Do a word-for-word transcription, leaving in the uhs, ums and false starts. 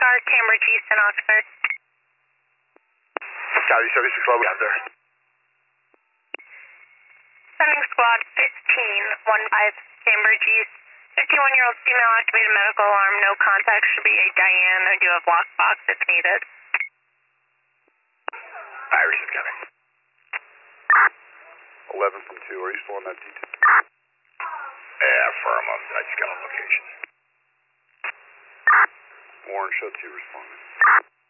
Scar, Cambridge East and Oxford. Copy, seventy-six level out there. Sending squad fifteen one five, Cambridge East. fifty-one-year-old female activated medical alarm. No contact. Should be a Diane. I do have lockbox if needed. Iris is coming. eleven from two. Are you still on that detail? Yeah, firm. I just got on location. Warren, show two responding.